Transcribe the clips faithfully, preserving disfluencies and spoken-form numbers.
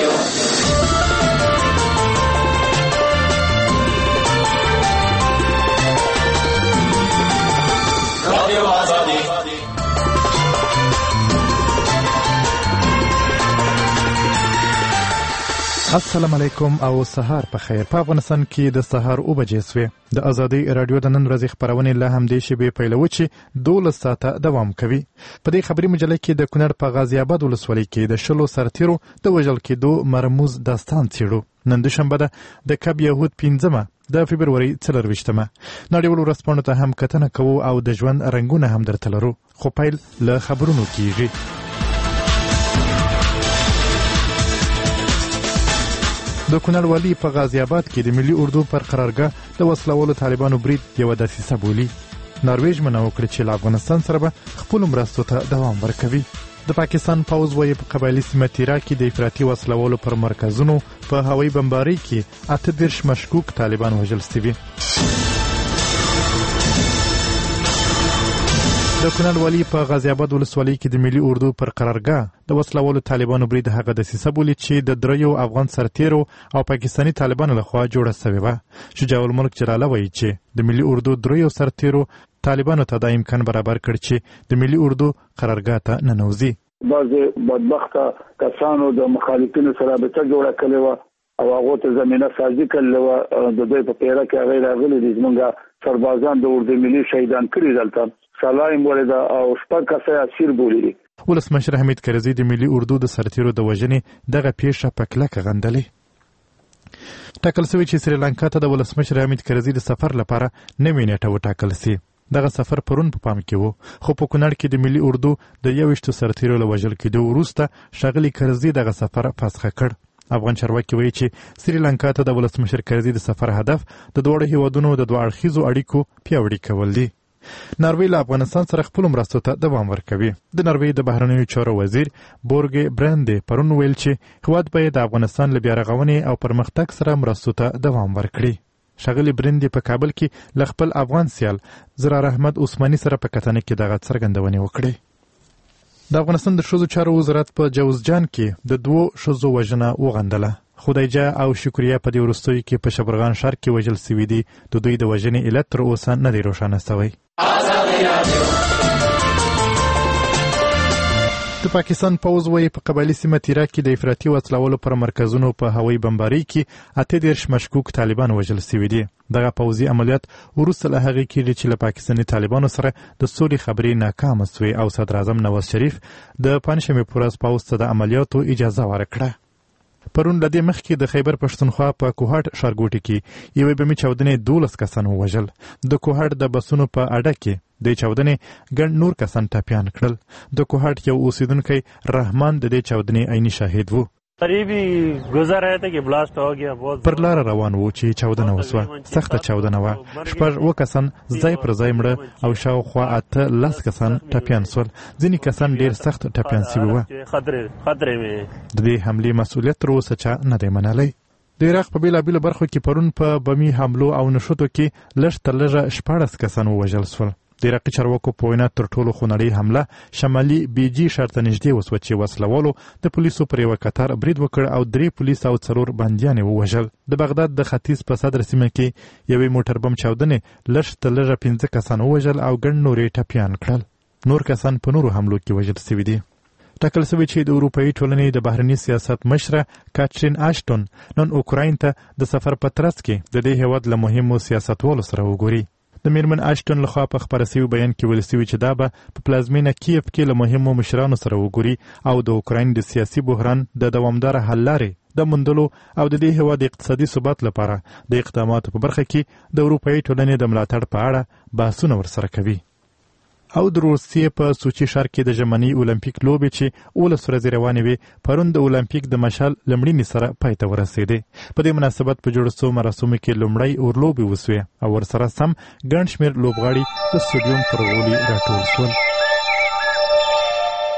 السلام علیکم او سهار په خیر. په افغانستان کې د سهار او بجې سوې. د ازادي رادیو د نن ورځې خبرونه له همدې شیبې پیلوي چې دولس ساعته دوام کوي. په دې خبري مجله کې د کونړ په غازی آباد ولسوالۍ کې د شلو سرتیرو د وژل کېدو مرموز داستان څېړو. نن دوشنبه ده د کب یهود پنځمه د فبروري څلرویشتمه. نړیوالو ورځپاڼو ته هم کتنه کوو او د ژوند رنګونه هم درته لرو. خو پیل له خبرونو کېږي. د کونړ والي په غازی آباد کې د ملي اردو پر قرارګاه د وسلوالو طالبانو برید یوه دسیسه بولي. نرویج منع وکړه چې له افغانستان سره به خپلو مرستو ته دوام ورکوي. د پاکستان پوځ وایي په قبایلي سیمه تیرا کې د افراطي وسلوالو پر مرکزونو په هوایي بمبارۍ کې اته دېرش مشکوک طالبان وژل سوي. د کونړ والي په غازی آباد ولسوالۍ کې د ملي اردو پر قرارګاه د وسلوالو طالبانو برید هغه دسیسه بولي چې د دریو افغان سرتیرو او پاکستاني طالبانو لخوا جوړه سوې وه. شجاع الملک جلاله وایي چې د ملي اردو دریو سرتیرو طالبانو ته دا امکان برابر کړ چې د ملي اردو قرارګاه ته ننوځي. بعضې بدبخته کسانو د مخالفینو سره رابطه جوړه کړې وه او هغو ته زمینه سازي کړې وه. د دوی په پیره کې هغوی راغلي دي. زموږ سربازان د اردو ملي شهیدان کړي دلته سلایم ولدا او شپږ کسه اسیر بولی دي. ولسمشر حمید کرزي د ملي اردو د سرتیرو د وژنې دغه پیښه په کلکه غندلې. ټاکل شوی چې سریلانکا ته د ولسمشر حمید کرزي د سفر لپاره نوې نیټه وټاکل سي. دغه سفر پرون په پام کې وو، خو په کونړ کې د ملي اردو د یوویشتو سرتیرو له وژل کېدو وروسته ښاغلي کرزي دغه سفر فسخه کړ. افغان چارواکي وایي چې سریلانکا ته د ولسمشر کرزي د سفر هدف د دواړو هیوادونو د دوه اړخیزو اړیکو پیاوړي کول دي. ناروی له افغانستان سره خپلو مرستو ته دوام ورکوي. د ناروی د بهرنیو چارو وزیر بورګ برانډ پرون ویل چې هیواد باید د افغانستان له بیارغونې او پرمختګ سره مرستو ته دوام ورکړي. ښاغلي برانډ په کابل کې له خپل افغان سیال زرار احمد عثماني سره په کتنه کې دغه څرګندونې وکړې. د افغانستان د ښځو چارو وزارت په جوزجان کې د دوو ښځو وژنه وغندله. خدایجه او شکریه په دې وروستیو کې په شبرغان ښار کې وژل سوي دي. د دوی د وژنې علت تر اوسه نه دی روښانه سوی. د پاکستان پوځ وایي په قبایلي سیمه تیرا کې د افراطي وسلوالو پر مرکزونو په هوایي بمبارۍ کې اته دېرش مشکوک طالبان وژل سوي دي. دغه پوځي عملیات وروسته له هغې کېږي چې له پاکستاني طالبانو سره د سولې خبرې ناکامه سوې او صدر اعظم نواز شریف د پنجشنبې په ورځ پوځ ته د عملیاتو اجازه ورکړه. پرون له دې مخکې د خیبر پښتونخوا په کوهاټ ښارګوټي کې یوې بمي چاودنې دولس کسان ووژل. د کوهاټ د بسونو په اډه کې د چاودنې ګڼ نور کسان ټپیان کړل. د کوهاټ یو اوسیدونکی رحمان د دې چاودنې عیني شاهد و. پر لار روان وو چې چاودنه وسوه. سخته چاودنه وه. شپږ اوه کسان ځای پر ځای مړه او شاوخوا اته لس کسان ټپیان سول. ځینې کسان ډېر سخت ټپیان سوي وه. د دې حملې مسؤلیت تر اوسه چا نه دی منلی. د عراق په بېلابېلو برخو کې پرون په بمي حملو او نښتو کې لږ تر لږه شپاړس کسان ووژل سول. د عراقي چارواکو په وینا تر ټولو خونړۍ حمله شمالي بیجي ښار ته نږدې وسوه چې وسلوالو د پولیسو پر یوه قطار برید وکړ او درې پولیس او څلور بندیان ووژل. د بغداد د ختیځ په صدر سیمه کې یوې موټر بم چاودنې لږ تر لږه پنځه کسان ووژل او ګڼ نور یې ټپیان کړل. نور کسان په نورو حملو کې وژل سوي دي. ټاکل شوی چې د اروپایي ټولنې د بهرني سیاست مشره کاترین آشټون نن اوکراین ته د سفر په ترڅ کې د دې هیواد له مهمو سیاستوالو سره وګوري. د میرمن آشټون لخوا په خپاره سوي بیان کې ویل سوي چې دا به په پلازمینه کیف کې له مهمو مشرانو سره وګوري او د اوکراین د سیاسي بحران د دوامداره حل لارې د موندلو او د دې هیواد د اقتصادي ثبات لپاره د اقداماتو په برخه کې د اروپایي ټولنې د ملاتړ په اړه بحثونه ورسره کوي. او د روسیې په سوچي ښار کې د ژمنۍ اولمپیک لوبې چې اوولس ورځې روانې وې پرون د اولمپیک د مشال لمړینې سره پای ته ورسېدې. په دې مناسبت په جوړ سوو مراسمو کې لومړی اورلوبې وسوې او ورسره سم ګڼ شمېر لوبغاړي د سټیډیوم پر غولي راټول شول.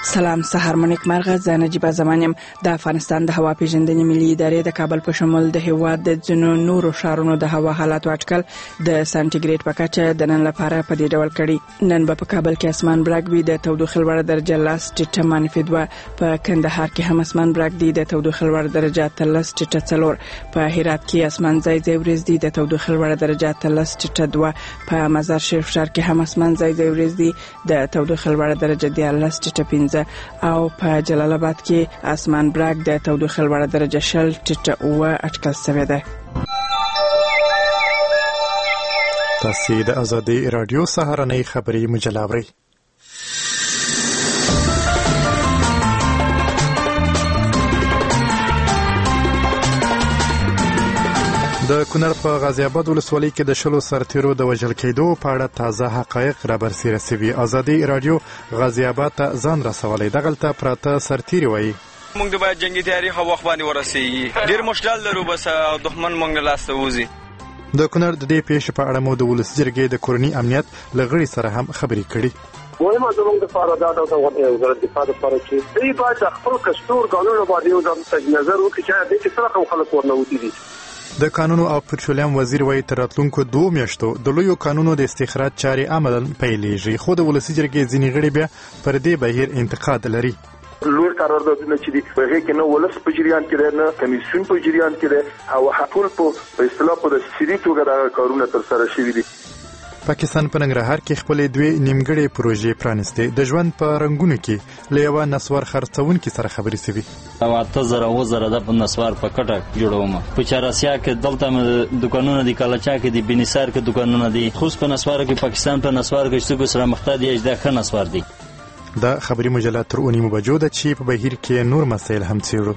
سلام سحر منیک مرغه زه نجیبه زمانیم. د افغانستان د هوا پیژندنې ملي ادارې د کابل په شمول د هیواد د ځینو نورو ښارونو د هوا حالات اټکل د سانتیګریډ په کچه د نن لپاره په دې ډول کړي. نن به په کابل کې اسمان برګ وي، د تودوخې لوړه درجه لس ټیټه منفي دوه. په کندهار کې هم اسمان برګ دی، د تودوخې لوړه درجه اتلس ټیټه څلور. په هرات کې اسمان ځای ځای وریځ دی، د تودوخې لوړه درجه اتلس ټیټه دوه. په مزار شریف ښار کې هم اسمان ځای ځای وریځ دی، د تودوخې لوړه درجه دیارلس ټیټه پنځه. او په جلال آباد کې اسمان برګ د تودوخې لوړه درجه شل ټیټه اوه اټکل شوې ده. تاسو د آزادۍ رادیو سهارنۍ خبري مجله اورئ. د کونړ په غازی آباد ولسوالۍ کې د شلو سرتیرو د وژل کېدو په اړه تازه حقایق را برسېره شوي. آزادۍ رادیو غازی آباد ته ځان رسولی. دغلته پراته سرتیري وایي موږ د باید جنگي تیاری خو وخت باندې ورسېږي. ډېر مشکل لرو، بس دښمن موږ له لاسته وځي. د کونړ د دې پیښې په اړه مو د ولس جرګې د کورني امنیت له غړي سره هم خبرې کړي. مهمه زموږ د لپاره دا د وزارت دفاع لپاره چې دوی باید خپل کشتور قانون باندې یو ځل نظر وکړي چې د دې سره کوم خلک ورنوتی دي. د قانونو او پټرولیم وزیر وایي تر راتلونکو دوه میاشتو د لویو قانونو د استخراج چارې عملاً پیلېږي، خو د ولسي جرګې ځینې غړي بیا پر دې بهیر انتقاد لري. لوی قراردادونه چې دي په هغه کې نه ولس په جریان کې دی، نه کمیسیون په جریان کې دی، او ټول په اصطلاح په سری توګه دا کارونه تر سره شوي دي. پاکستان په ننګرهار کې خپلې دوې نیمګړې پروژې پرانیستې. د ژوند په رنګونو کې له یوه نسوار خرڅونکي سره خبرې شوي. او اته زره اوه زره د په نسوار په کټه جوړوم. په چاراسیا کې دلته مې دکانونه دي، کالچا کې دي، بنسار کې دکانونه دي. خو په نسوار کې پاکستان په نسوار کې څه سره مخته دي، اجدا ښه نسوار دي. دا خبري مجله تر اونیمو بجو ده چې په بهیر کې نور مسایل هم څیړو.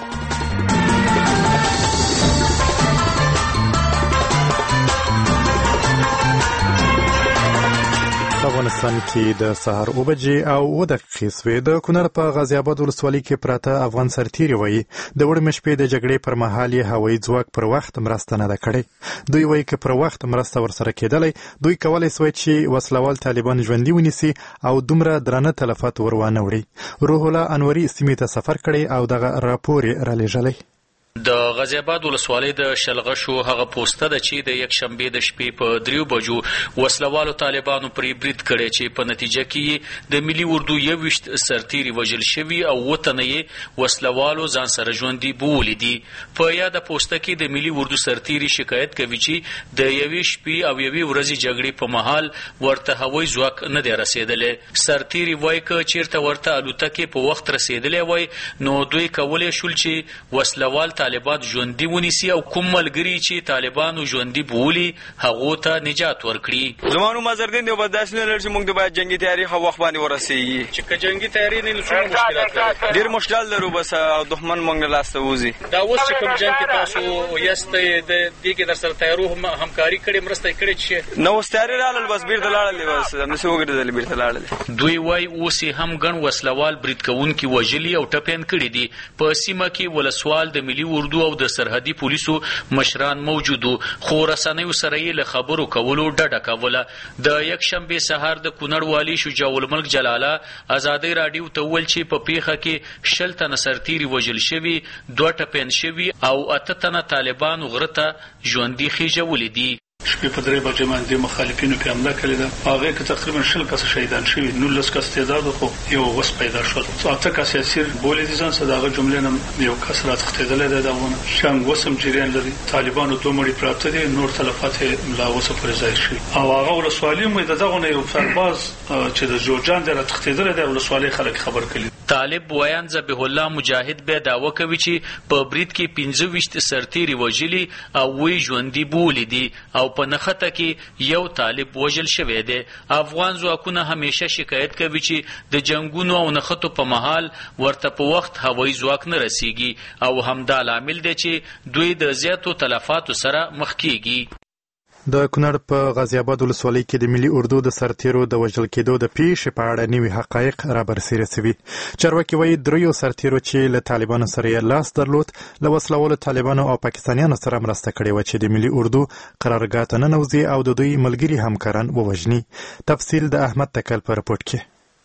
افغانستان کې د سهار اوه بجې او اوه دقیقې سوې. د کونړ په غازی آباد ولسوالۍ کې پراته افغان سرتیري وایي د وړمې شپې د جګړې پر مهال یې هوایي ځواک پر وخت مرسته نه ده کړې. دوی وایي که پر وخت مرسته ورسره کېدلی، دوی کولی سوی چې وسلوال طالبان ژوندي ونیسي او دومره درانه تلفات ور وانه وړي. روح الله انوري سیمې ته سفر کړی او دغه راپور یې رالیږلی. د غازی آباد ولسوالۍ د شلغشو هغه پوسټه ده چې د یک شنبې د شپې په دریو بجو وسلوالو طالبانو پرې برید کړی چې په نتیجه کې د ملي اردو یوویشت سرتیري وژل شوي او اووه تنه یې وسلوالو ځان سره ژوندي بوولي دي. په یاده پوسټه کې د ملي اردو سرتیري شکایت کوي چې د یوې شپې او یوې ورځې جګړې په مهال ورته هوایي ځواک نه دی رسېدلی. سرتیري وایي که چېرته ورته الوتکې په وخت رسېدلی وای نو دوی کولی شول چې وسلوال طالبان ژوندي ونیسي او کوم ملګري چې طالبانو ژوندي بولي هغو ته نجات ورکړي. زما نوم اظهرالدین دی، بس داسې نه لري چې موږ د باید جنګي تیاري خو وخت باندې ورسېږي. چې که جنګي تیاري نه وي نو څومره مشکلات لري؟ ډېر مشکل لرو، بس دښمن موږ له لاسته وځي. دا اوس چې کوم جنګ کې تاسو یاستئ د دې کې در سره تیارو همکاري کړې، مرسته یې کړې چې نه اوس تیاري راغلل، بس بیرته لاړل، بس همداسې وګرځېدل بیرته لاړل. دوی وایي اوس یې هم ګڼ وسلوال برید کوونکي وژلي او ټپیان کړي دي. په سیمه کې ولسوال د ملي اردو او د سرحدي پولیسو مشران موجودو، خو رسنیو سره یې له خبرو کولو ډډه کوله. د یک شنبې سهار د کونړ والي شجاع الملک جلاله آزادۍ راډیو ته وویل چې په پیښه کې شل تنه سرتیري وژل شوي، دوه ټپیان شوي او اته تنه طالبانو غره ته ژوندي خېژولي دي. شپې په درې بجې باندې مخالفینو پې حمله کړې ده. په هغې کې تقریبا شل کسه شهیدان شوي، نولس کس تعداد خو یو وس پیدا شول. اته کسه اسیر بولي دي ځان سره، د هغه جملې نه یو کس راتښتېدلی دی. دغونه شنګ وسم جریان لري. طالبانو دوه مړي پراته دي، نور تلفات یې لا اوسه پورې ځای شوي. او هغه ولسوالي هم د دغه نه یو سرباز چې د جوړجان دی راتښتېدلی دی، ولسوالۍ خلک خبر کړي. طالب ویان ذبیح الله مجاهد بیا دعوه کوي چې په برید کې پنځه ویشت سرتیري وژلي او وی ژوندي بوولي دي او په نښته کې یو طالب وژل شوی دی. افغان ځواکونه همیشه شکایت کوي چې د جنګونو او نښتو په مهال ورته په وخت هوایي ځواک نه رسیږي او همدا لامل دی چې دوی د زیاتو تلفاتو سره مخ کیږي. د کونړ په غازی آباد ولسوالۍ کې د ملي اردو د سرتیرو د وژل کېدو د پیښې په اړه نوي حقایق را برسېره شوي. چارواکي وایي دریو سرتیرو چې له طالبانو سره یې لاس درلود له وسلوالو طالبانو او پاکستانیانو سره مرسته کړې وه چې د ملي اردو قرارګاه ته ننوځي او د دوی ملګري همکاران ووژني. تفصیل د احمد تکل په رپورټ کې.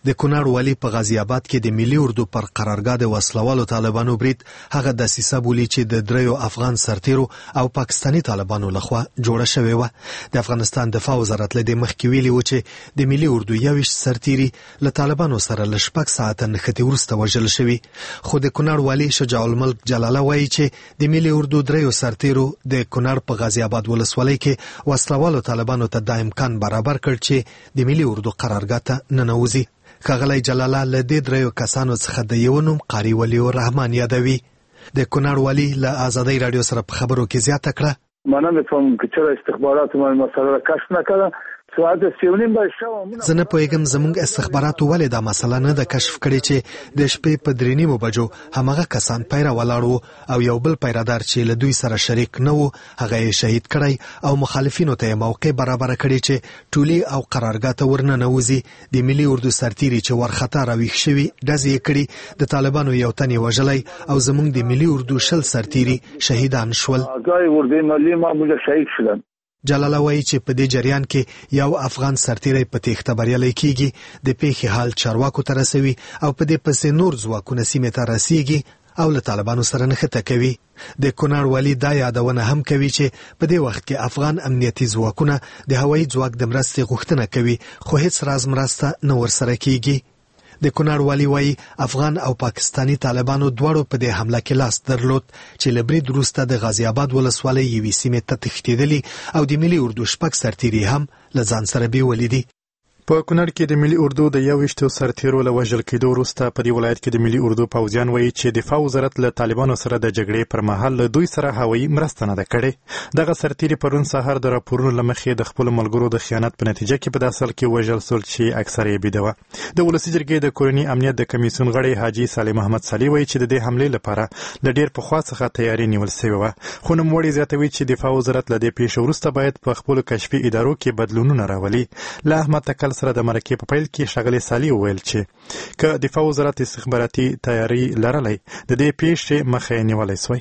د کونړ والي په غازی آباد کې د ملي اردو پر قرارګاه د وسلوالو طالبانو برید هغه دسیسه بولي چې د دریو افغان سرتیرو او پاکستانی طالبانو لخوا جوړه شوې و. د افغانستان دفاع وزارت له دې مخکې ویلي و چې د ملي اردو یویشت سرتیري له طالبانو سره له شپږ ساعته نښتې وروسته وژل شوي. خو د کونړ والي شجاع الملک جلاله وایي چې د ملي اردو دریو سرتیرو د کونړ په غازی آباد ولسوالۍ کې وسلوالو طالبانو ته دا امکان برابر کړ چې د ملي اردو قرارګاه ته ننوځي. ښاغلی جلاله له دې دریو کسانو څخه د یو نوم قاري ولي الرحمن یادوي. د کونړ والي له ازادۍ راډیو سره په خبرو کې زیاته کړه. مننه کوم چې چېرې استخباراتو باندې مسله کشف نه کړه. ساعت سیونیم به شو. زه نه پوهېږم زموږ استخباراتو ولې دا مسله نه ده کشف کړې چې د شپې په درې نیمو بجو هماغه کسان پیره ولاړ وو او یو بل پیرهدار چې له دوی سره شریک نه وو هغه یې شهید کړی او مخالفینو ته یې موقع برابره کړې چې ټولي او قرارګاه ته ورننوځي. د ملي اردو سرتیري چې ورخطا راویښ شوي ډزې یې کړي. د طالبانو یو تن یې وژلی او زموږ د ملي اردو شل سرتیري شهیدان شول. ځای ورده ملي معموله شهید شول. جلاله وایي چې په دې جریان کې یو افغان سرتیری په تېښته بریالی کیږي. د پیښې حال چارواکو ته رسوي او په دې پسې نور ځواکونه سیمې ته رسیږي او له طالبانو سره نښته کوي. د کونړ والي دا یادونه هم کوي چې په دې وخت کې افغان امنیتي ځواکونه د هوایي ځواک د مرستې غوښتنه کوي خو هیڅ راز مرسته نه ورسره کیږي. د کونړ والي وایي افغان او پاکستانی طالبانو دواړو په دې حمله کې لاس درلود چې له برید وروسته د غازی آباد ولسوالۍ یوې سیمې ته تښتېدلي او د ملي اردو شپږ سرتیري هم له ځان سره بیولي دي. په کونړ کې د ملي اردو د یویشتو سرتیرو له وژل کېدو وروسته په دې ولایت کې د ملي اردو پوځیان وایي چې دفاع وزارت له طالبانو سره د جګړې پر مهال له دوی سره هوایي مرسته نه ده کړې. دغه سرتیري پرون سهار د راپورونو له مخې د خپلو ملګرو د خیانت په نتیجه کې په داسل کې وژل شول چې اکثر یې بېده وه. د ولسي جرګې د کورني امنیت د کمیسیون غړی حاجي صالح محمد صالح وایي چې د دې حملې لپاره د ډېر پخوا څخه تیاری نیول سوې وه. خو نوموړی زیاتوي چې دفاع وزارت له دې پیښې وروسته باید په خپلو کشفي ادارو کې بدلونونه راولي. له احمد تکل سره د مرکې په پیل کې ښاغلی صالح وویل چې که دفاع وزارت استخباراتي تیاری لرلی د دې پیښې مخه یې نیولی سوی.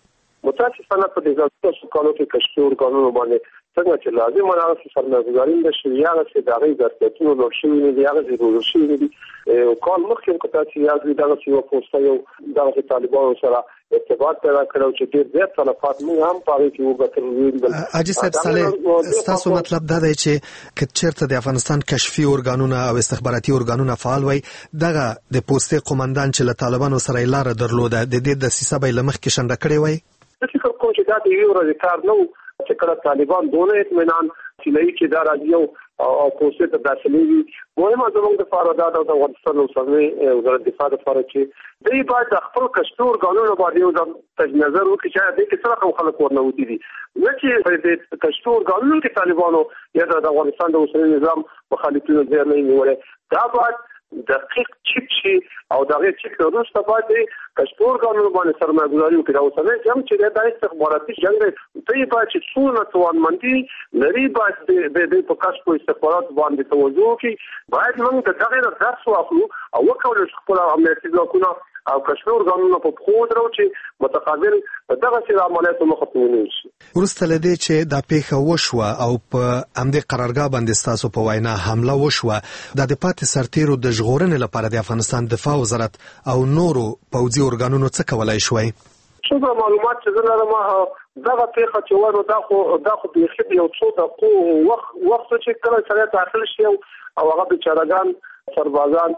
متاسفانه په دې ځانګړو کالو کې کشفي ارګانونو باندې څنګه چې لازم وه هغسې سرمایه‌ګذاري نه شوي هغسې د هغوی ظرفیتونه لوړ شوي نه دي هغسې روزل شوي نه دي. کال مخکې هم که تاسې یاد وي دغسې یوه پوسته یو دغسې طالبانو سره ارتباط پیدا کړی چې ډېر زیات تلفات موږ هم په هغې کې وګټل. حاجي صاحب صالح ستاسو مطلب دا دی چې که چېرته د افغانستان کشفي ارګانونه او استخباراتي ارګانونه فعال وای دغه د پوستې قومندان چې له طالبانو سره یې لاره درلوده د دې دسیسه به یې له مخکې شنډه کړې وای؟ زه فکر کوم چې دا د یوې ورځې کار نه و چې کله طالبان دونه اطمینان سیمه‌ایي چې دا راځي او پوستې ته داخلي وي. مهمه زموږ دپاره دا ده د افغانستان اوسنی وزارت دفاع دپاره چې دوی باید د خپلو کشفي ارګانونو باندې یو ځل تجدید نظر وکړي چې دې کې څه رقم خلک ورنوتي دي نه چې د کشفي ارګانونو کې طالبانو یا د افغانستان د اوسني نظام مخالفینو ځای نه نیولی. دا باید دقیق چیک شي او د هغې چیک وروسته باید د کشفي ارګانونو باندې سرمایه‌ګذاري وکړي. دا اوسنی جنګ چې دی دا استخباراتي جنګ دی. دوی باید چې څومره توانمندي لري باید د دوی په کشف او استخباراتو باندې توجه وکړي. باید موږ د دغې نه درس واخلو او وکولو چې خپل امنیتي ځواکونه او کشفي ارګانونه په پښو ودرو چې متقابل دغسې عملیاتو مخه ته ونیول شي. وروسته له دې چې دا پیښه وشوه او په همدې قرارګاه باندې ستاسو په وینا حمله وشوه دا د پاتې سرتیرو د ژغورنې لپاره د افغانستان دفاع وزارت او نورو پوځي ارګانونو څه کولی شوی؟ څومره معلومات چې زه لرم دغه پیښه چې وه نو دا خو دا خو بیخي د یو څو دقیقو وخت وخت چې کله سړی داخل شي او هغه بیچارهګان سربازان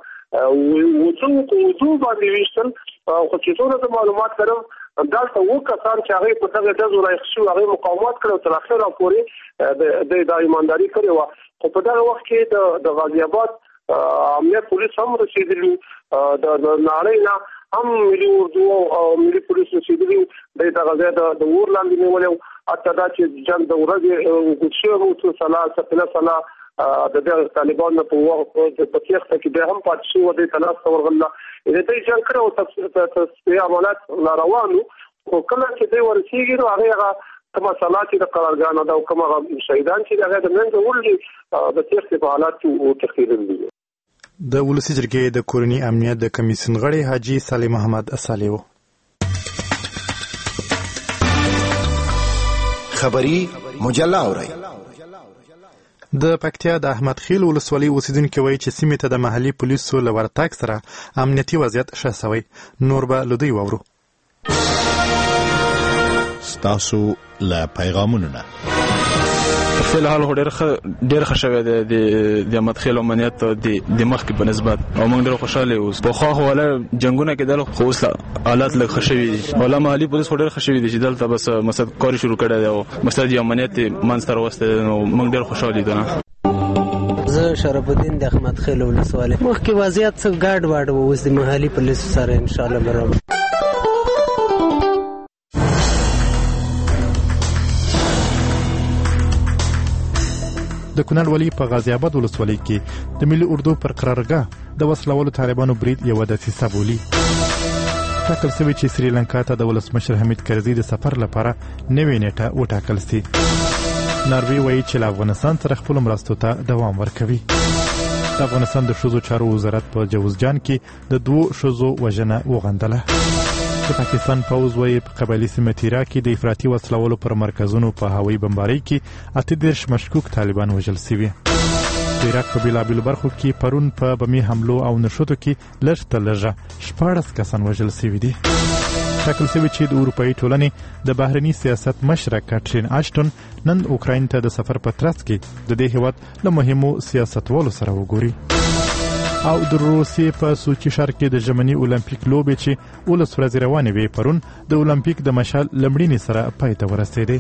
وڅو وڅو باندې ویشتل خو چې څونه د معلومات لرم دلته اووه کسان چې هغوی په دغه ډزو رایښ شوي هغوی مقاومت کړی او تر اخره پورې د دا ایمانداري کړې وه. خو په دغه وخت کې د غازی آباد امنیت پولیس هم رسېدلي د نړۍ نه هم ملي اردو او ملي پولیس رسېدلي دی دغه ځای د اور لاندې نیولی و. حتی دا چې جنګ د ورځې اوږد شوی و څو سلا سپینه سلا د دغه طالبانو په وخت په تېښته کې بیا هم پاتې شوي و دوی ته لاسته ورغله. د دوی جنګ کړی و تصفیې عملیات راروان وو خو کله چې دوی ورسېږي نو هغې هغه کومه سلا چې د قرارګاه ده او کوم هغه شهیدان چې د هغې د منځه وړي د تېښتې په حالات کې وتښتېدلي دي. د ولسي جرګې د کورني امنیت د کمیسیون غړی حاجي صالح محمد صالح و. خبری مجله اورئ. د پکتیا د احمد خیل ولسوالۍ اوسیدونکي وایي چې سیمې ته د محلي پولیسو له ورتګ سره امنیتي وضعیت ښه سوی. نور به له دوی واورو. ستاسو له پیغامونو نه فلحال خو ډېر ښه ډېر ښه شوی دی د احمد خیل امنیت د مخکې په نسبت او موږ ډېر خوشحاله یو. پخوا خو ولا جنګونه کېدل خو اوس حالات لږ ښه شوي دي. ولا محلي پولیس خو ډېر ښه شوي دي چې دلته بس مثلا کار شروع کړی دی او مثلا د امنیت منځ ته راوستی دی نو موږ ډېر خوشحال یو. زه شرف الدین د احمد خیل ولسوالۍ. مخکې وضعیت څه ګډ وډ و، اوس د محلي پولیسو سره ان شاء الله برابر. د کونړ ولی په غازی آباد ولسوالۍ کې د ملي اردو پر قرارګاه د وسلوالو طالبانو برید یوه دسیسه بولي. ټاکل شوي چې سریلانکا ته د ولسمشر حمید کرزي د سفر لپاره نوې نیټه وټاکل سي. ناروی وایي چې له افغانستان سره خپلو مرستو ته دوام ورکوي. د افغانستان د ښځو چارو وزارت په جوزجان کې د دوو ښځو وژنه وغندله. د پاکستان پوځ وایي په قبایلي سیمه تیرا کې د افراطي وسلوالو پر مرکزونو په هوایي بمبارۍ کې اته دېرش مشکوک طالبان وژل سوي. د عراق په بېلابېلو برخو کې پرون په بمي حملو او نښتو کې لږ تر لږه شپاړس کسان وژل سوي دي. ټاکل شوي چې د اروپایي ټولنې د بهرني سیاست مشره کاترین اشټون نن اوکراین ته د سفر په ترڅ کې د دې هېواد له مهمو سیاستوالو سره وګوري. او د روسیې په سوچي ښار کې د ژمني اولمپیک لوبې چې اوولس ورځې روانې وې پرون د اولمپیک د مشال له مړینې سره پای ته ورسېدې.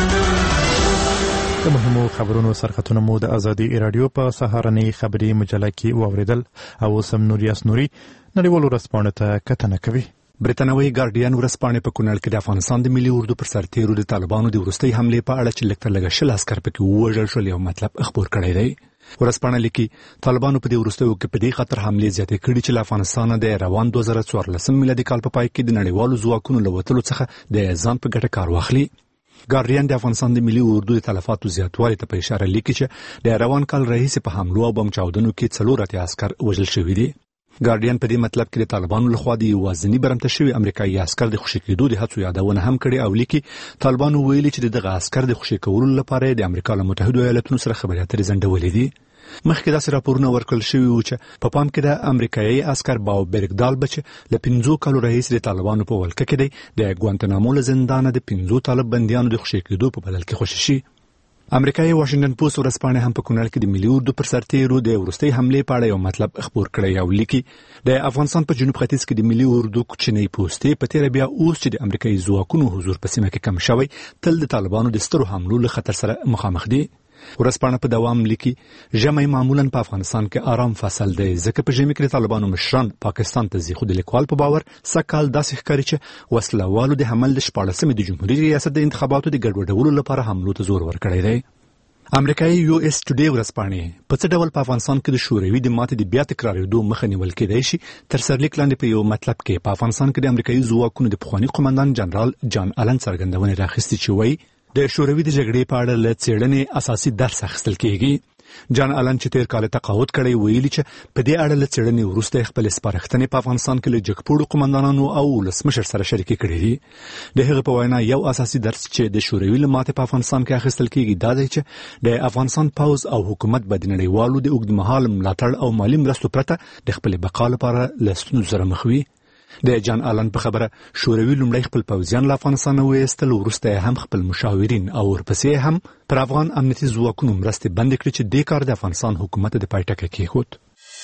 د مهمو خبرونو سرخطونه مو د ازادي راډیو په سهارنۍ خبري مجله کې واورېدل او اوس هم نوریاس نوري نړیوالو ورځپاڼو ته کتنه کوي. برتانوي ګارډین ورځپاڼې په کونړ کې د افغانستان د ملي اردو پر سرتیرو د طالبانو د وروستۍ حملې په اړه چې لږ تر لږه شل عسکر پکې ووژل شول یو مطلب خپور کړی دی. ورځپاڼه لیکي طالبانو په دې وروستیو کې په دې خاطر حملې زیاتې کړي چې له افغانستانه د روان دوه زره څوارلسم میلادي کال په پای کې د نړیوالو ځواکونو له وتلو څخه د ځان په ګټه کار واخلي. ګارډین د افغانستان د ملي اردو د تلفاتو زیاتوالي ته په اشاره لیکي چې د روان کال راهیسې په حملو او بم چاودنو کې څلور اتیا عسکر وژل شوي دي. ګارډین په دې مطلب کې د طالبانو لخوا د یوازیني برمته شوي امریکایي عسکر د خوشي کېدو د هڅو یادونه هم کړې او لیکي طالبانو ویلي چې دغه عسکر د خوشي کولو لپاره د امریکا له متحدو ایالاتونو سره خبرې اترې ځنډولې دي. مخکې داسې راپورونه ورکړل شوي وو چې په پام کې د امریکایي عسکر باو برګدال بچ له پنځو کالو راهیسې د طالبانو په ولکه کې دی د ګوانتنامو له زندانه د پنځو طالب بندیانو د خوشي کېدو په بدل کې خوشي شي. امریکایي واشنګټن پوسټ ورځپاڼه هم په کونړ کې د ملي اردو پر سرتیرو د وروستۍ حملې په اړه یو مطلب خپور کړی او لیکي د افغانستان په جنوب ختیځ کې د ملي اردو کوچنۍ پوستې په تیر بیا اوس چې د امریکایي ځواکونو حضور په سیمه کې کم شوی تل د طالبانو د سترو حملو له خطر سره مخامخ دي. ورځپاڼه په دوام لیکي ژمی معمولا په افغانستان کې آرام فصل دی ځکه په ژمي کې طالبانو مشران پاکستان ته ځي خو د لیکوال په باور سکهال داسې ښکاري چې وسلوالو د حمل د شپاړلسمې د جمهوریت ریاست د انتخاباتو د ګډوډولو لپاره حملو ته زور ورکړی دی. امریکایي یو اس ټوډے ورځپاڼې په څه ډول په افغانستان کې د شوروي د ماتې د بیا تکرارېدو مخه نیول کېدای شي تر سرلیک لاندې په یو مطلب کې په افغانستان کې د امریکایي ځواکونو د پخواني قومندان جنرال جان آلن څرګندونې راخیستې چې وایي د شوروي د جګړې په اړه له څېړنې اساسي درس اخیستل کېږي. جان آلن چې تیر کال تقاعد کړی ویلي چې په دې اړه له څېړنې وروسته خپل سپارښتنې په افغانستان کې له جګپوړو قومندانانو او ولسمشر سره شریکې کړې دي. د هغه په وینا یو اساسي درس چې د شوروي له ماتې په افغانستان کې اخیستل کېږي دا دی چې د افغانستان پوځ او حکومت به د نړیوالو د اوږدمهاله ملاتړ او مالي مرستو پرته د خپل بقا لپاره له ستونزو سره مخ وي. د جان آلن په خبره شوروي لومړی خپل پوځیان له افغانستانه وایستل وروسته هم خپل مشاورین او ورپسې هم پر افغان امنیتي ځواکونو مرستې بندې کړې چې دې کار د افغانستان حکومت د پای ټکی کېښود.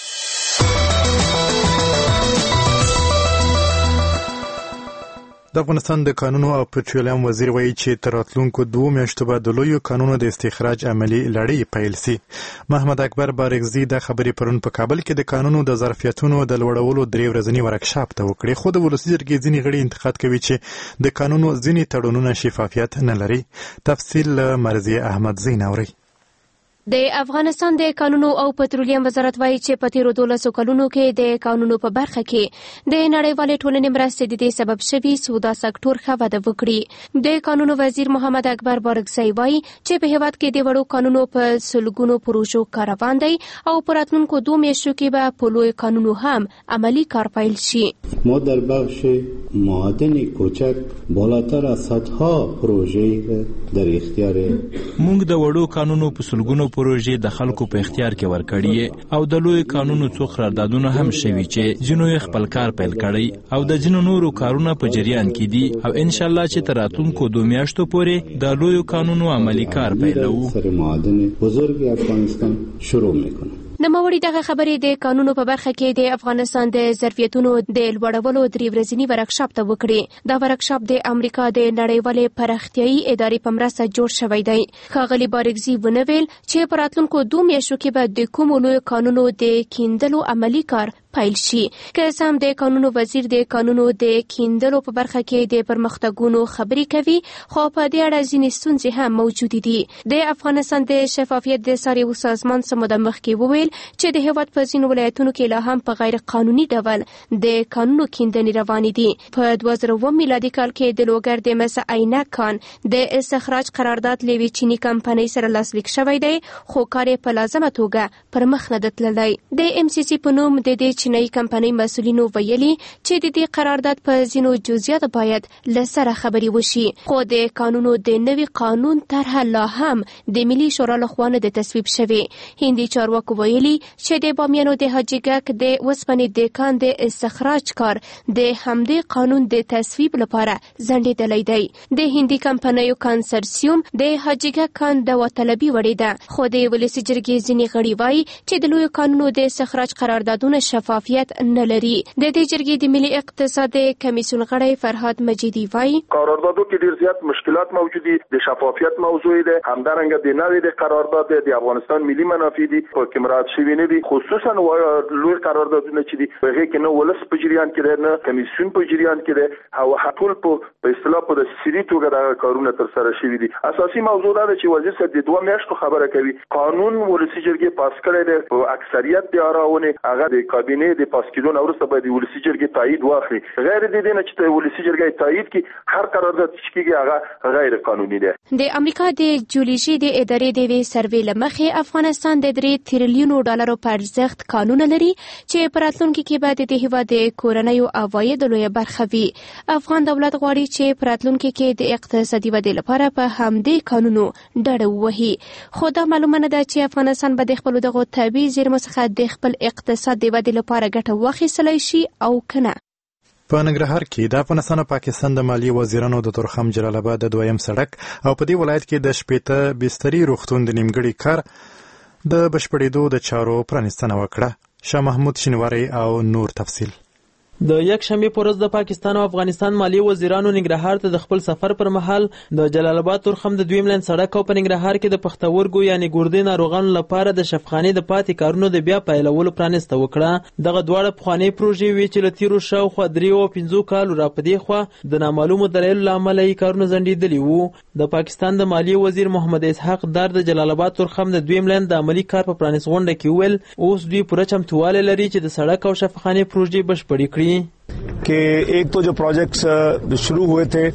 د افغانستان د کانونو او پټرولیم وزیر وایي چې تر راتلونکو دوو میاشتو به د لویو کانونو د استخراج عملي لړۍ پیل سي. محمد اکبر بارګزي د خبرې پرون په کابل کې د کانونو د ظرفیتونو د لوړولو درې ورځنی ورکشاپ ته وکړي خو د ولسي جرګې ځینې غړي انتقاد کوي چې د کانونو ځینې تړونونه شفافیت نه لري. تفصیل له مرضیه احمد زین اوري. د افغانستان د کانونو او پټرولیم وزارت وایي چې په تیرو دولسو کلونو کې د کانونو په برخه کې د نړیوالې ټولنې مرستې د دې سبب شوي سودا سکتور ښه وده وکړي. د کانونو وزیر محمد اکبر بارګزی وایي چې په هیواد کې د وړو کانونو په سلګونو پروژو کار روان دی او په راتلونکو دوه میاشتو کې به په لوی کانونو هم عملی کار پیل شي. ما در بخش معادن کوچک بالاتر از صدها پروژه در اختیار موږ د وړو قانونو په سلګونو پروژې د خلکو په اختیار کې ورکړي او د لوی قانونو څو قراردادونه هم شوي چې ځینو یې خپل کار پیل کړی او د ځینو نورو کارونه په جریان کې دي او ان شاء الله چې تر راتلونکو دوه میاشتو پورې د لوی قانونو عملی کار پیلوو. سر معادن بزرگ افغانستان شروع میکنه. نوموړي دغه خبرې د قانونو په برخه کې د افغانستان د ظرفیتونو د لوړولو درې ورځني ورکشاپ ته وکړي. دا ورکشاپ د امریکا د نړیوالې پراختیایي ادارې په مرسته جوړ شوی دی. ښاغلي بارګزي ونه ویل چې په راتلونکو دوه میاشتو کې به د کومو لویو قانونو د کیندلو عملی کار پیل شي. که سم د قانونو وزیر د قانونو د کیندلو په برخه کې د پرمختګونو خبرې کوي، خو په دې اړه ځینې ستونزې هم موجود دي. د افغانستان د شفافیت د څارنې سازمان څه موده مخکې وویل چې د هېواد په ځینو ولایتونو کې لا هم په غیر قانوني ډول د قانونو کیندنې روانې دي. په دوه زره اووه میلادي کال کې د لوګر د مس عینک کان د استخراج قرارداد له یوې چینی کمپنۍ سره لاسلیک شوی دی، خو کار یې په لازمه توګه پر مخ نه دی تللی. د ام سی سی په نوم د دې چینی کمپنۍ مسؤلینو ویلي چې د دې قرارداد په ځینو جزئیات باید له سره خبرې وشي، خو د قانونو د نوي قانون طرحه لا هم د ملي شورا لخوا نه د تصویب شوې. هندي چارواکو ویلي چې د بامیانو د حاجي ګک د وسپنې د کان د استخراج کار د همدې قانون د تصویب لپاره ځنډېدلی دی. د هندي کمپنیو کانسرسیوم د حاجي ګک کان د وطلبي وړې ده، خو د ولسي جرګې ځینې غړي وایي چې د لویو قانونو د استخراج قراردادونه شفافیت نه لري. د دې جرګې د ملي اقتصاد کمیسیون غړی فرهاد مجیدي وایي قراردادو کې ډیر زیات مشکلات موجود دي. د شفافیت موضوع ده، همدارنګه د نوې د قرارداد د افغانستان ملي منافع دي په کمرات شوی نه دي، خصوصا لوی قراردادونه چې دي هغه کې نه ولس په جریان کې ده، نه کمیسیون په جریان کې ده او حقول په اصطلاح په سری توګه د کارونه تر سره شوی دي. اساسي موضوع ده چې وزیر صاحب د دوه میاشتو خبره کوي، قانون ولسی جرګې پاس کړی دی په اکثریت دی راونه، هغه د کابینې د پاس کېدون وروسته باید ولسی جرګې تایید واخلي. غیر د دې نه چې ولسی جرګې تایید کی هر قرارداد چې کیږي هغه غیر قانوني دی. د امریکا د جیولوژي د ادارې د وی سروې لمخې افغانستان د درې تریلیونو ډالرو په ارزښت قانون لري چې په راتلونکي کې به د هیواد د کورنیو عوایدو لویه برخه وي. افغان دولت غواړي چې په راتلونکي کې د اقتصادي ودې لپاره په همدې قانونو ډډه ووهي، خو دا معلومه نه ده چې افغانستان به د خپلو دغو طبیعي زیرمو څخه د خپل اقتصاد د ودې لپاره ګټه واخیستلی شي او کنه. په ننګرهار کې د افغانستان او پاکستان د مالیې وزیرانو د تورخم جلال آباد د دویم سړک او په دې ولایت کې د شپېته بستري روغتون د نیمګړي کار د بشپړېدو د چارو پرانیستنه وکړه. شاه محمود شینواری او نور تفصیل. د یک شنبه پر ورځ د پاکستان او افغانستان مالی وزیرانو ننګرهار ته د خپل سفر پر مهال د جلال آباد تورخم د دویم لین سړک او په ننګرهار کې د پښتورګو یعنی ګردې ناروغانو لپاره د شفخانې د پاتې کارونو د بیا پیلولو پرانیسته وکړه. دغه دواړه پخوانۍ پروژې وی چې له تیرو شاوخوا درې او پنځو کالو راپدې خوا د نامعلومو دلایلو له امله یې کارونه ځنډېدلي وو. د پاکستان د مالی وزیر محمد اسحاق دار د جلال آباد تورخم د دویم لین د عملی کار په پرانیست غونډه کې ویل اوس دوی پوره چمتووالی لري چې د سړک او شفخانې پروژې بشپړې کړي. कि एक तो जो प्रोजेक्ट्स शुरू हुए थे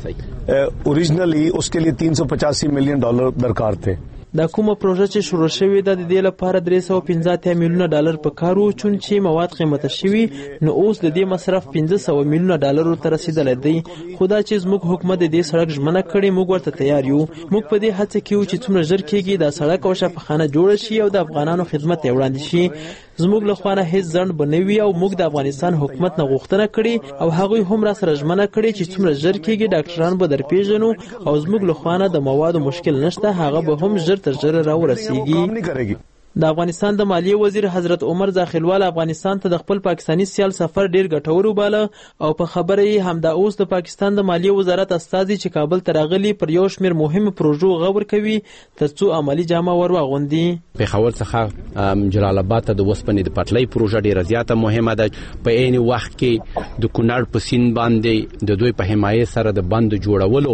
ओरिजिनली उसके लिए तीन सौ पचासी मिलियन डॉलर दरकार थे. دا کومه پروژه چې شروع شوې ده د دې لپاره درې سوه پنځه اتیا میلیونه ډالر پکار وو، چون چې مواد قیمته شوي نو اوس د دې مصرف پنځه سوه میلیونه ډالرو ته رسیدلی دی. خو دا چې زموږ حکومت د دې سړک ژمنه کړې موږ ورته تیار یو. موږ په دې هڅه کې یو چې څومره ژر کېږي دا سړک او شفاخانه جوړه شي او د افغانانو خدمت یې وړاندې شي. زموږ له خوا نه هیڅ ځنډ به نه وي او موږ د افغانستان حکومت نه غوښتنه کړې او هغوی هم را سره ژمنه کړې چې څومره ژر کېږي ډاکټران به درپېژنو او زموږ له خوا نه د موادو مشکل نشته، هغه به هم ژر تر ژره راورسیږي. د افغانستان د مالیې وزیر حضرت عمر زاخیلوال افغانستان ته د خپل پاکستانی سیال سفر ډیر ګټور وباله او په خبره یې همدا اوس د پاکستان د مالیې وزارت استازي چې کابل ته راغلي پر یو شمېر مهمو پروژو غور کوي ترڅو عملی جامه ور واغوندي. پېښور څخه جلال آباد ته د وسپنې د پټلۍ پروژه ډیره زیاته مهمه ده. په عین وخت کې د کونړ په سیند باندې د دوی په حمایت سره د بند جوړولو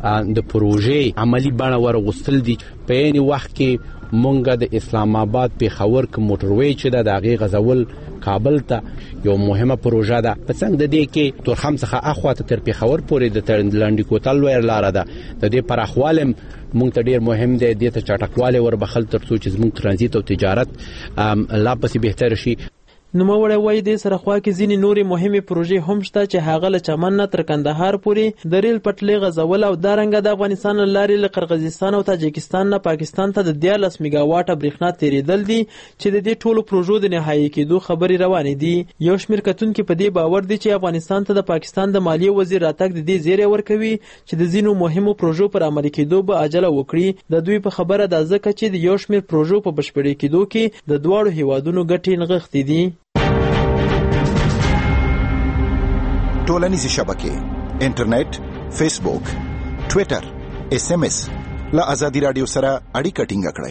د پروژې عملی بڼه ورغوستل دي. په عین وخت کې مونږه د اسلام آباد پېښور کې موټروي چې د هغې غځول کابل ته یو مهمه پروژه ده. په څنګ د دې کې تورخم څخه اخواته تر پېښور پورې د لنډي کوتل لویه لاره ده. د دې پراخوالی مونږ ته ډېر مهم دی، دې ته چټکوالی وربخل تر څو چې زموږ ترانزیت او تجارت لا پسې بهتر شي. نوموړی وایي دې سره خوا کې ځینې نورې مهمې پروژې هم شته چې هغه له چمن نه تر کندهار پورې د ریل پټلۍ غځول او دارنګه د افغانستان له لارې له قرغیزستان او تاجکستان نه پاکستان ته د دیارلس میګاواټه برېښنا تېرېدل دي چې د دې ټولو پروژو د نهایي کېدو خبرې روانې دي. یو شمېر کتونکي په دې باور دي چې افغانستان ته د پاکستان د مالیې وزیر راتګ د دې زیری ورکوي چې د ځینو مهمو پروژو پر عملي کېدو به عجله وکړي. د دوی په خبره دا ځکه چې د یو شمېر پروژو په بشپړې کېدو کې د دواړو هیوادونو ګټې نغښتې دي. ټولنیزې شبکې انټرنیټ، فیسبوک، ټویټر، ایس ایم ایس له ازادي راډیو سره اړیکه ټینګه کړئ.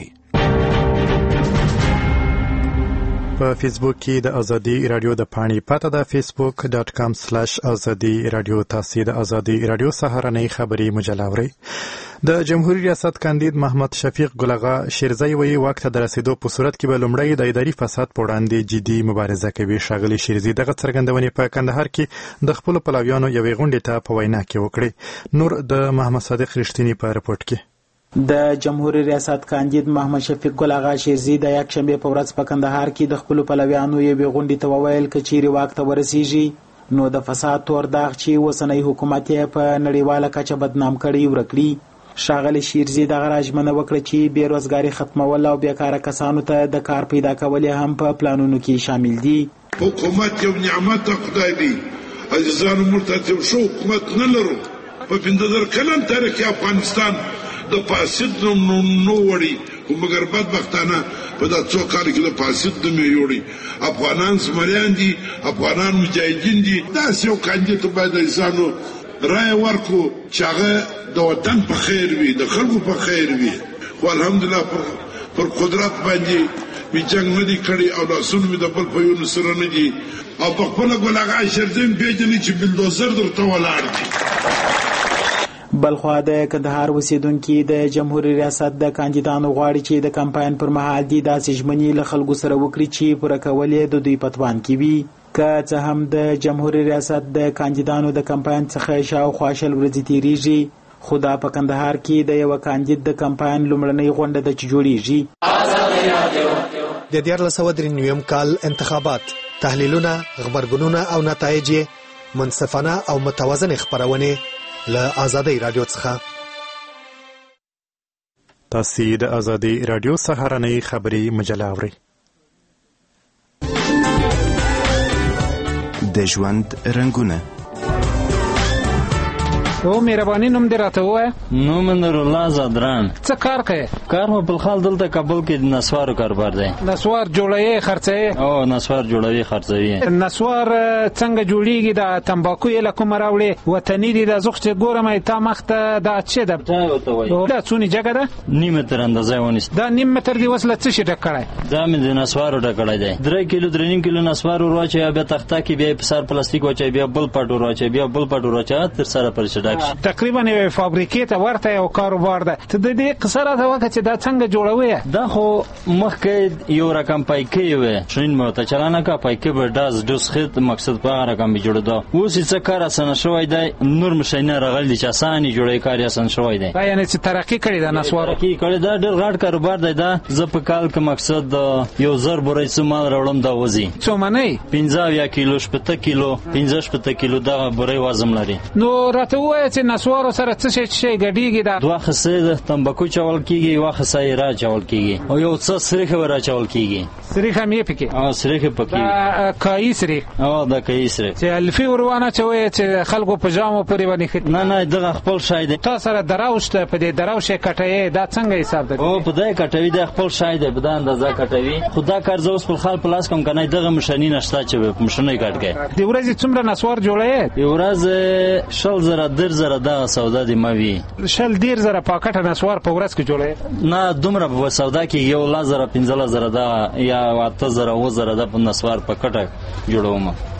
په فیسبوک کې د ازادي رادیو د پاڼې پته ده فیسبوک ډاټ کام سلاش ازادي رادیو. تاسو د ازادي رادیو سهارنۍ خبري مجله اورئ. د جمهوریت ریاست کاندید محمد شفیق ګلغا شیرزی وایي واک ته د رسیدو په صورت کې به لومړی د اداري فساد په وړاندې جدي مبارزه کوي. ښاغلي شیرزی دغه څرګندونې په کندهار کې د خپلو پلویانو یوې غونډې ته په وینا کې وکړې. نور د محمد صادق رښتینی په رپورټ کې. د جمهوریت ریاست کاندید محمد شفیق ګل آغا شیرزی د یک شنبه په ورځ په کندهار کې د خپل پلویانو یوې غونډې ته وویل چې چیرې واک ته ورسیږي نو د فساد تور داغ چې وسنۍ حکومت یې په نړیواله کچه بدنام کړي ورکړي. ښاغلي شیرزی دغه راژمنه وکړه چې بیروزګاري ختمول او بیکاره کسانو ته د کار پیدا کول هم په پلانونو کې شامل دي. حکومت یو نعمت خدای دی. عزیزانو مرتب شو حکومت نه لرو. په پنځه زره کلن تاریخ افغانستان د فاسد نو نو وړي خو مګر بدبختانه په دا څو کال کې د فاسد نوم یوړي. افغانان زمریان دي، افغانان مجاهدین دي. داسې یو کاندید باید انسانو رای ورکو چې هغه د وطن په خیر وي، د خلکو په خیر وي. خو الحمدلله پر, پر قدرت باندې می جنگ نه دی کړی او لاسونه مې د بل په یو سره نه دي او په خپله ګل آغا شیرزی پیژني چې بلدوزر درته ولاړ دي. بلخوا د کندهار اوسیدونکي د جمهوریت ریاست د کاندیدانو غواړي چې د کمپاین پر مهال دي داسې ژمنې له خلکو سره وکړي چې پوره کول یې د دوی په توان کې وي. که څه هم د جمهوریت ریاست د کاندیدانو د کمپاین څخه شاوخوا شل ورځې تېرېږي خو دا په کندهار کې د یوه کاندید د کمپاین لومړنۍ غونډه ده چې جوړېږي. د دیارلس سوه درې نویم کال انتخابات، تحلیلونه، غبرګونونه او نتایج یې منصفانه او متوازن خپرونې له ازادي رادیو څخه. تاسو د ازادي رادیو سهارنۍ خبري مجله اورئ. د ژوند رنگونه. او مهرباني نوم دې راته ووایه. نوم نور الله زادران. څه کار کوې؟ کار مو بل خال دلته کابل کې د نسوارو کاروبار دی. نسوار جوړوي خرڅوي؟ او نسوار جوړوي خرڅوي. نسوار څنګه جوړیږي؟ د تمباکو یې له کومه راوړې؟ وطني دي د زوخ چې ګورم تا مخ ته دا څه ده؟ دا څونې جګه ده؟ نیم متر اندازه ونیسه. دا نیم متر دی اوس له څه شي ډک کړی؟ دا مې د نسوارو ډک کړی دی. درې کیلو درې نیم کیلو نسوار ور واچوي، بیا تخته کې بیا په سر پلاستیک واچوي، بیا بل پټ ور واچوي، بیا بل پټ ور واچوي تر سره پرې ډک شي. تقریبا یو فابریکې ته ورته یو کاروبار ده. ته د دې قصه راته وکړه چې دا څنګه جوړوي؟ دا خو مخکې یو رقم پایکې وي، شین مو ته چلانه کا پایکې به ډاز ډوس خت مقصد په هغه رقم جوړدا. اوس څه کار اسانه شوی دی، نور مشینه راغلي چې اسانه جوړي کار اسانه شوی دی. دا یعنی چې ترقی کړی دا نسوار ترقی کړی دا ډېر غټ کاروبار دی. دا ز په کال کې مقصد یو زر بورې سمال راوړم دا وځي. څو منی؟ پنځه یا کیلو شپته کیلو پنځه شپته کیلو دا بورې وزن لري. نو راته وایي چې نسوار سره څه شي ګډیږي؟ دا دوه خسې د تمباکو چول کیږي، یو خسې را چول کیږي او یو څه سریخه ورا چول کیږي. سریخه مې پکې؟ او سریخه پکې. دا کای سریخ؟ او دا کای سریخ چې الفی وروانه چوي چې خلکو په جامو پورې باندې خت. نه نه دغه خپل شای دی. تاسو سره دراوشته په دې دراوشه کټي دا څنګه حساب ده؟ او په دې کټوي د خپل شای دی، په دا اندازه کټوي. خدا کار زوس په خپل پلاس کوم کنه دغه مشنی نشته چې په مشنی کټګي. د ورځې څومره نسوار جوړه؟ د ورځ شل زره در زره دا سودا دی موي. شل ډیر زره پاکټ نسوار په ورځ کې جوړه؟ نه دومره په سودا کې یو لزر پنځه لزر دا یا واته زره و زره د نسوار پاکټ جوړوم.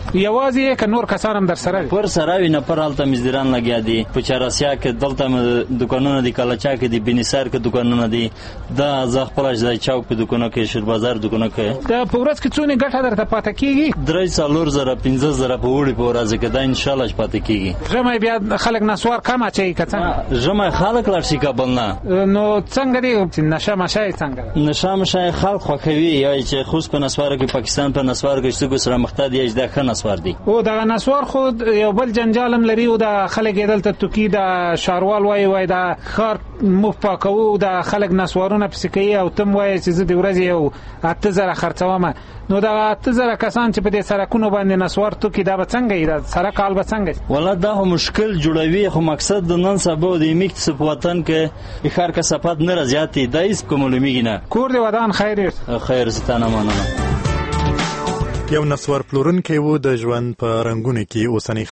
یوازې که نور کسان هم در سره پر سره وي نفر هلته مزدوران لګیا دي په چهارسیه کې دلته دکانونه دي کالچا کې دي بینسار کې دکانونه دي دا زه خپله ځای چوک په دکانو کې شیر بازار دکانو کې دا په ورځ کې څونه ګټه درته پاتې کېږي؟ درې څلور زره پنځه زره په اوړي په ورځ کې دا انشاءالله پاتې کېږي. ژمی بیا خلک نسوار کم اچوي که څنګه؟ ژمی خلک لاړ شي کابل نه. نو څنګه دی نشه مشه یې څنګه؟ نشه مشه خلک خوښوي یا چې خوست په نسوارو کې پاکستان په نسوار کې څوک سره مخ ته دی دا ښه نسوار دی. او دا نسوار خود یو بل جنجال هم لري او دا خلک یې دلته توکي دا شاروال وایي وایي دا ښار موږ پاکوو دا خلک نسوارونه پسې کوي او ته م وایې چې زه د ورځې یو اته زره خرڅوم. نو دا اته زره کسان چې په دې سړکونو باندې نسوار توکي دا به څنګه وي؟ دا سړک حال به څنګه وي؟ والله دا خو مشکل جوړوي خو مقصد د نن سبا د یمیک په وطن کې د ښار کثافت نه زیاتې دا هېڅ په معلومیږي نه. کور دې ودان خیر خیر ستانه مننه. یو نسوار پلورونکی و د ژوند په رنګونو کې اوسنۍ